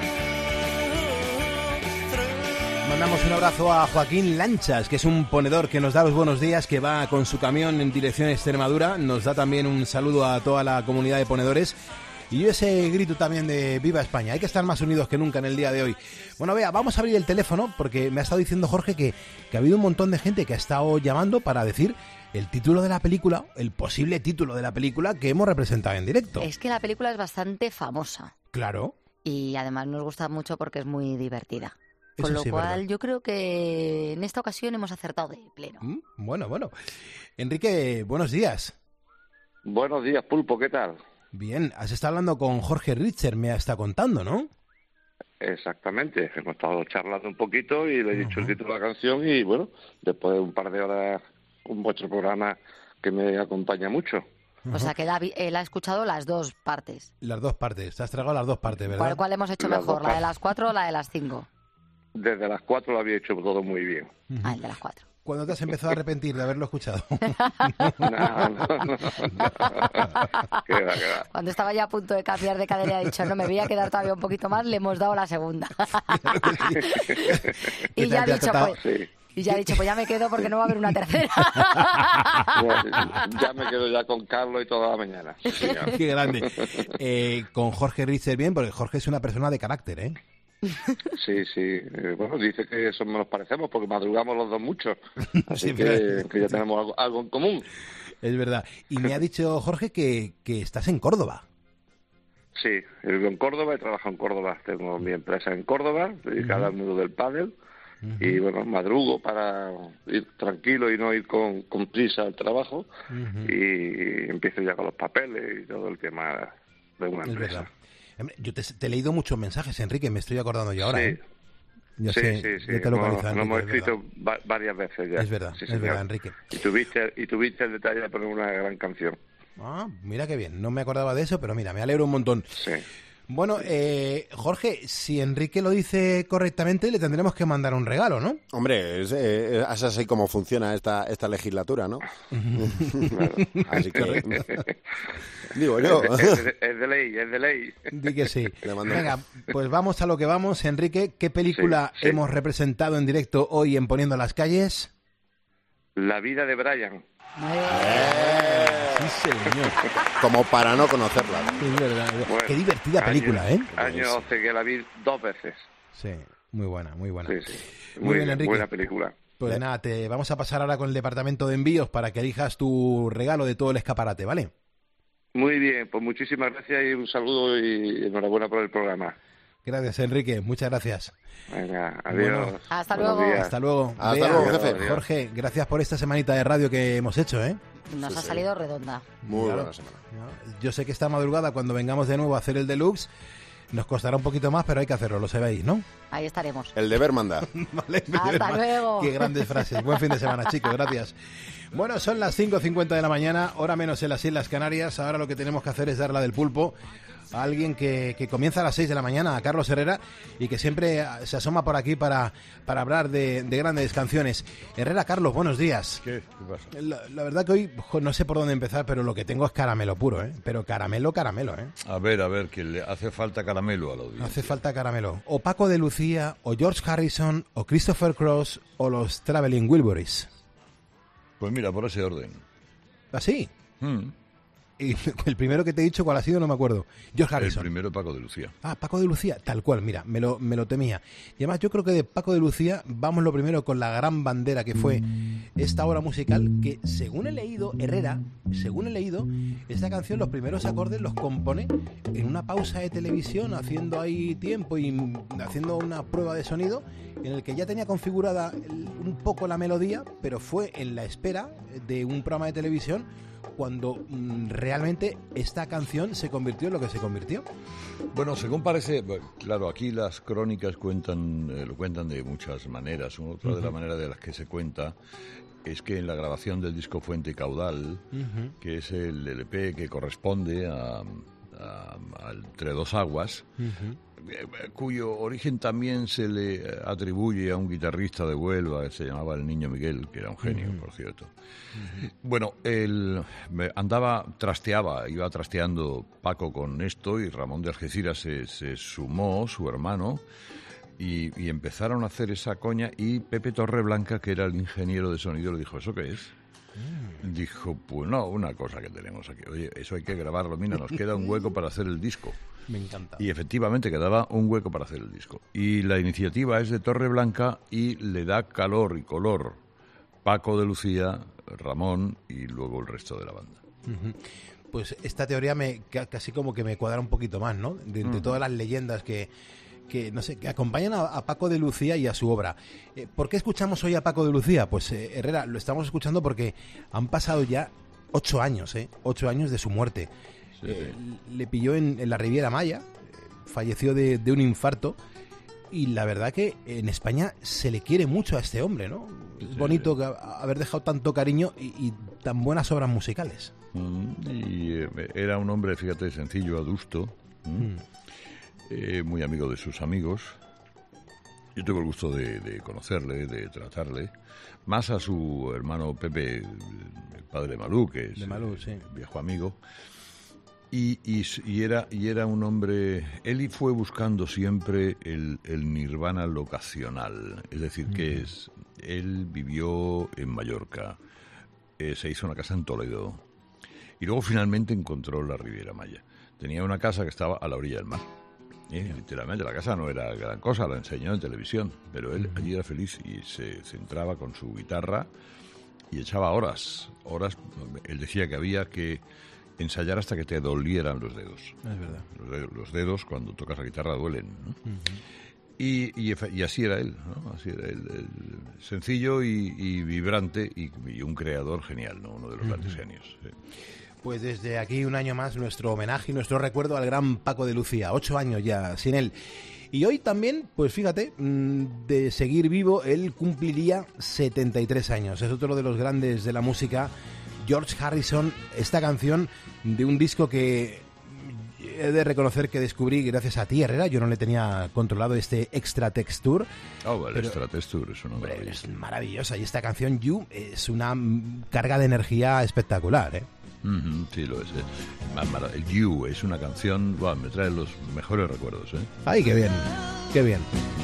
Mandamos un abrazo a Joaquín Lanchas, que es un ponedor que nos da los buenos días, que va con su camión en dirección a Extremadura. Nos da también un saludo a toda la comunidad de ponedores. Y ese grito también de ¡Viva España! Hay que estar más unidos que nunca en el día de hoy. Bueno, vea, vamos a abrir el teléfono porque me ha estado diciendo Jorge que, que ha habido un montón de gente que ha estado llamando para decir el título de la película, el posible título de la película que hemos representado en directo. Es que la película es bastante famosa. Claro. Y además nos gusta mucho porque es muy divertida. Con Eso lo sí, cual verdad. yo creo que en esta ocasión hemos acertado de pleno. ¿Mm? Bueno, bueno. Enrique, buenos días. Buenos días, Pulpo, ¿qué tal? Bien, has estado hablando con Jorge Richter, me está contando, ¿no? Exactamente, hemos estado charlando un poquito y le he dicho uh-huh. el título de la canción y bueno, después de un par de horas con vuestro programa que me acompaña mucho. O sea que él ha, él ha escuchado las dos partes. Las dos partes, te has tragado las dos partes, ¿verdad? ¿Cuál, cuál hemos hecho las mejor, la de las cuatro o la de las cinco? Desde las cuatro lo había hecho todo muy bien. Uh-huh. Ah, el de las cuatro. ¿Cuándo te has empezado a arrepentir de haberlo escuchado? No, no, no. Qué va, qué va. Cuando estaba ya a punto de cambiar de cadena, he dicho, no, me voy a quedar todavía un poquito más, le hemos dado la segunda. y ya ha dicho, pues... Sí. Y ya he dicho, pues ya me quedo porque no va a haber una tercera. Ya me quedo ya con Carlos y toda la mañana. Sí, qué grande. Eh, con Jorge Richter bien, porque Jorge es una persona de carácter, ¿eh? Sí, sí. Eh, bueno, dice que eso nos parecemos porque madrugamos los dos mucho. Así Sí, que, pero- que ya tenemos algo, algo en común. Es verdad. Y me ha dicho Jorge que, que estás en Córdoba. Sí, yo vivo en Córdoba y trabajo en Córdoba. Tengo mi empresa en Córdoba, dedicada al mundo del pádel. Y bueno, madrugo para ir tranquilo y no ir con, con prisa al trabajo. Ujú. Y empiezo ya con los papeles y todo el tema de una Es empresa. verdad. Hombre, yo te, te he leído muchos mensajes, Enrique, me estoy acordando yo ahora. Sí. ¿eh? Yo sí, sé, sí, sí. ya te Lo- localizo, lo Enrique, hemos es escrito verdad. va- varias veces ya. Es verdad, Sí, es señor. verdad, Enrique. Y tuviste, y tuviste el detalle de poner una gran canción. Ah, mira qué bien, no me acordaba de eso, pero mira, me alegro un montón. Sí. Bueno, eh, Jorge, si Enrique lo dice correctamente, le tendremos que mandar un regalo, ¿no? Hombre, es, eh, es así como funciona esta, esta legislatura, ¿no? Así que... Digo yo. Es de, es de- es de ley, es de ley. Di que sí. Le mando- Venga, pues vamos a lo que vamos, Enrique. ¿Qué película Sí, sí. hemos representado en directo hoy en Poniendo las Calles? La vida de Brian. Sí, señor. Como para no conocerla. Es verdad. Bueno, Qué divertida años- película, ¿eh? Años hace que la vi dos veces. Sí, muy buena, muy buena. Sí, sí. Muy bien, Enrique. Buena película. Pues nada, te vamos a pasar ahora con el departamento de envíos para que elijas tu regalo de todo el escaparate, ¿vale? Muy bien, pues muchísimas gracias y un saludo y enhorabuena por el programa. Gracias, Enrique. Muchas gracias. Venga, adiós. Bueno, hasta Buenos luego. días. Hasta luego. Hasta Bea, luego, jefe. Jorge, gracias por esta semanita de radio que hemos hecho, ¿eh? Nos Sí, ha sí. salido redonda. Muy Claro. buena semana. Yo sé que esta madrugada, cuando vengamos de nuevo a hacer el deluxe, nos costará un poquito más, pero hay que hacerlo, lo sabéis, ¿no? Ahí estaremos. El deber manda. Vale, Hasta luego. Qué grandes frases. Buen fin de semana, chicos. Gracias. Bueno, son las cinco cincuenta de la mañana, hora menos en las Islas Canarias. Ahora lo que tenemos que hacer es dar la del pulpo a alguien que, que comienza a las seis de la mañana, a Carlos Herrera, y que siempre se asoma por aquí para, para hablar de, de grandes canciones. Herrera, Carlos, buenos días. ¿Qué? ¿Qué pasa? La, la verdad que hoy jo, no sé por dónde empezar, pero lo que tengo es caramelo puro, ¿eh? Pero caramelo, caramelo, ¿eh? A ver, a ver, que le hace falta caramelo a la audiencia. Hace falta caramelo. O Paco de Lucía, o George Harrison, o Christopher Cross, o los Traveling Wilburys. Pues mira, por ese orden. ¿Así? Mm. Y el primero que te he dicho, ¿cuál ha sido? No me acuerdo. George El Harrison. primero Paco de Lucía. Ah, Paco de Lucía, tal cual, mira, me lo, me lo temía. Y además yo creo que de Paco de Lucía vamos lo primero con la gran bandera que fue esta obra musical, que según he leído, Herrera, según he leído, esta canción los primeros acordes los compone en una pausa de televisión, haciendo ahí tiempo y haciendo una prueba de sonido, en el que ya tenía configurada el- un poco la melodía, pero fue en la espera de un programa de televisión cuando mm, realmente esta canción se convirtió en lo que se convirtió. Bueno, según parece, bueno, claro, aquí las crónicas cuentan, eh, lo cuentan de muchas maneras. Otra de las Ujú. maneras de las que se cuenta es que en la grabación del disco Fuente y Caudal, Ujú. que es el L P que corresponde a, a- a Entre Dos Aguas, eh, cuyo origen también se le atribuye a un guitarrista de Huelva que se llamaba el Niño Miguel, que era un genio, Ujú. por cierto. Bueno, él me andaba, trasteaba, iba trasteando Paco con esto y Ramón de Algeciras se, se sumó, su hermano, y, y empezaron a hacer esa coña y Pepe Torreblanca, que era el ingeniero de sonido, le dijo, ¿eso qué es? Dijo, pues no, una cosa que tenemos aquí. Oye, eso hay que grabarlo, mira, nos queda un hueco para hacer el disco. Me encanta. Y efectivamente quedaba un hueco para hacer el disco. Y la iniciativa es de Torreblanca y le da calor y color Paco de Lucía, Ramón y luego el resto de la banda. Ujú. Pues esta teoría me ca- casi como que me cuadra un poquito más, ¿no? De, de Ujú. todas las leyendas que, que no sé, que acompañan a, a Paco de Lucía y a su obra. Eh, ¿Por qué escuchamos hoy a Paco de Lucía? Pues eh, Herrera, lo estamos escuchando porque han pasado ya ocho años, ¿eh? Ocho años de su muerte. Sí, Eh, le pilló en, en la Riviera Maya, eh, falleció de, de un infarto. Y la verdad que en España se le quiere mucho a este hombre, ¿no? Es Sí. bonito que ha- haber dejado tanto cariño y, y tan buenas obras musicales. Mm, Y eh, era un hombre, fíjate, sencillo, adusto, ¿m? Mm. Eh, muy amigo de sus amigos. Yo tengo el gusto de, de conocerle, de tratarle. Más a su hermano Pepe, el padre de Malú, que es De Malú, eh, sí. viejo amigo. Y, y, s- y era, y era un hombre... Él fue buscando siempre el, el nirvana locacional. Es decir, que es... Él vivió en Mallorca, eh, se hizo una casa en Toledo y luego finalmente encontró la Riviera Maya. Tenía una casa que estaba a la orilla del mar. Eh, literalmente, la casa no era gran cosa, la enseñó en televisión, pero él allí era feliz y se centraba con su guitarra y echaba horas, horas. Él decía que había que ensayar hasta que te dolieran los dedos. Es verdad. Los dedos, los dedos cuando tocas la guitarra duelen, ¿no? Y, y, efe- y así era él, ¿no? Así era él, él, sencillo y, y vibrante y, y un creador genial, ¿no? Uno de los grandes genios. Sí. Pues desde aquí un año más nuestro homenaje y nuestro recuerdo al gran Paco de Lucía. Ocho años ya sin él. Y hoy también, pues fíjate, mm, de seguir vivo, él cumpliría setenta y tres años. Es otro de los grandes de la música, George Harrison. Esta canción de un disco que he de reconocer que descubrí gracias a ti, Herrera. Yo no le tenía controlado, este Extra Texture. Oh, el Pero- Extra Texture es una Hombre, maravilla. es maravillosa. Y esta canción, You, es una mm, carga de energía espectacular, ¿eh? Ujú, sí, lo es. eh. Ma- mara- El You es una canción, buah, me trae los mejores recuerdos. ¿eh? Ay, qué bien, qué bien.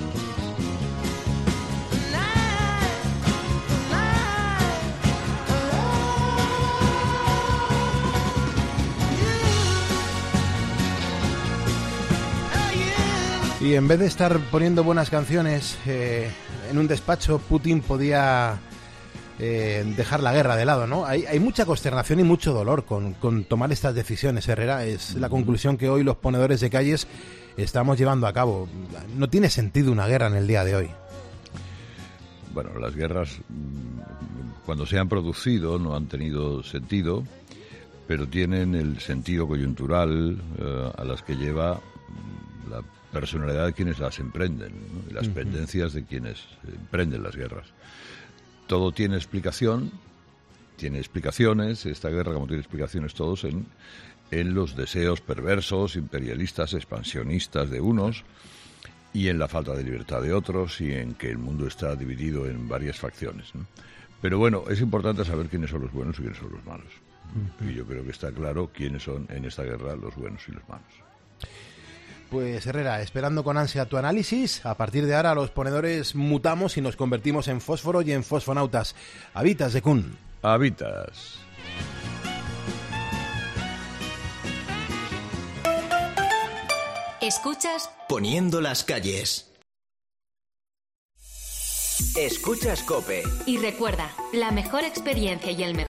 Y en vez de estar poniendo buenas canciones eh, en un despacho, Putin podía eh, dejar la guerra de lado, ¿no? Hay, hay mucha consternación y mucho dolor con, con tomar estas decisiones, Herrera. Es la conclusión que hoy los ponedores de calles estamos llevando a cabo. No tiene sentido una guerra en el día de hoy. Bueno, las guerras, cuando se han producido, no han tenido sentido, pero tienen el sentido coyuntural eh, a las que lleva la personalidad de quienes las emprenden, ¿no? Y las uh-huh. pendencias de quienes emprenden las guerras. Todo tiene explicación, tiene explicaciones, esta guerra como tiene explicaciones todos en, en los deseos perversos, imperialistas, expansionistas de unos, y en la falta de libertad de otros, y en que el mundo está dividido en varias facciones, ¿no? Pero bueno, es importante saber quiénes son los buenos y quiénes son los malos. Uh-huh. Y yo creo que está claro quiénes son en esta guerra los buenos y los malos. Pues Herrera, esperando con ansia tu análisis. A partir de ahora los ponedores mutamos y nos convertimos en fósforo y en fosfonautas. Habitas de Kun. Habitas. ¿Escuchas? Poniendo las calles. Escuchas COPE. Y recuerda, la mejor experiencia y el mejor